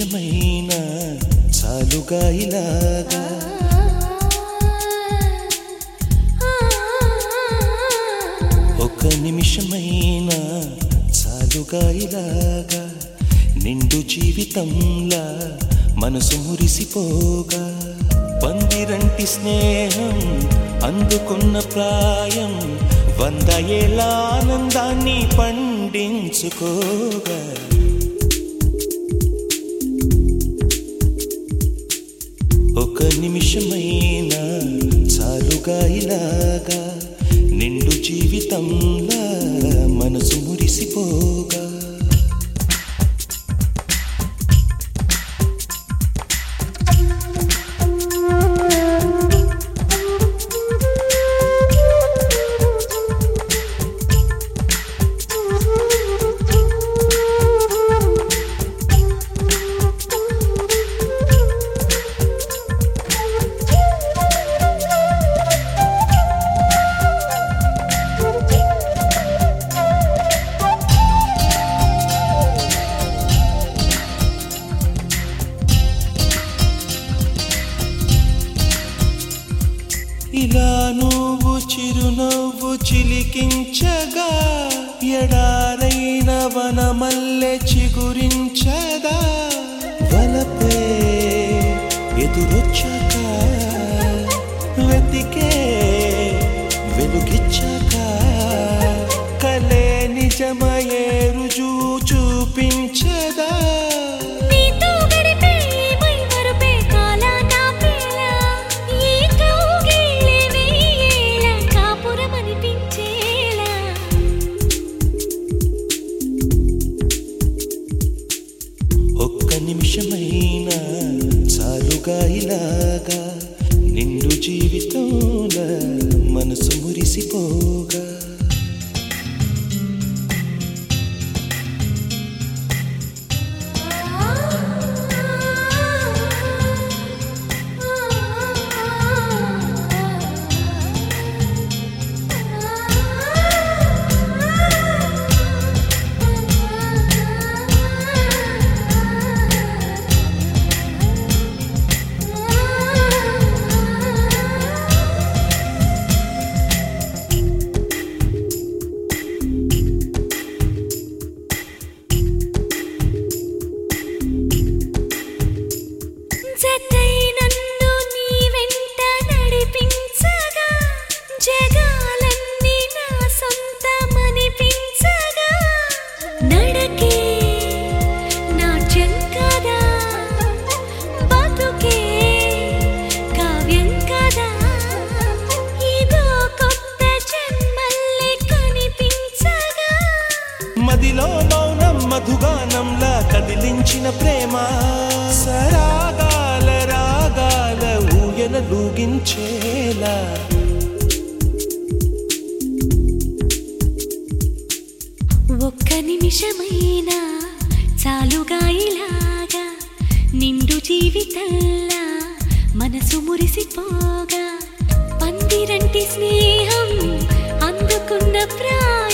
నిమిషమైనా చాలుగా ఇలాగా ఒక నిమిషమైనా చాలుగా ఇలాగా నిండు జీవితంలా మనసు మురిసిపోగా పందిరంటి స్నేహం అందుకున్న ప్రాయం 100 ఏళ్ల ఆనందాన్ని పండించుకోగా ఒక నిమిషమైనా చాలుగా ఇలాగా నిండు జీవితంలా మనసు మురిసిపోగా ఇలా నువ్వు చిరునవ్వు చిలికించగా ఎడారైన వనమల్లె చిగురించదా వలపే ఎదురొచ్చాక వెతికే వెలుగిచ్చాక కలే నిజమయే రుజువు చూపించదా ఒక్క నిమిషమైనా చాలుగా ఇలాగా నిండు జీవితంలో మనసు మురిసిపోగా మదిలో మౌనం మధుగానంలా కదిలించిన ప్రేమ సరాగాల రాగాల ఊయల లూగించేలా ఒక్క నిమిషమైనా చాలుగా ఇలాగా నిండు జీవితంలా మనసు మురిసిపోగా పందిరంటి స్నేహం అందుకున్న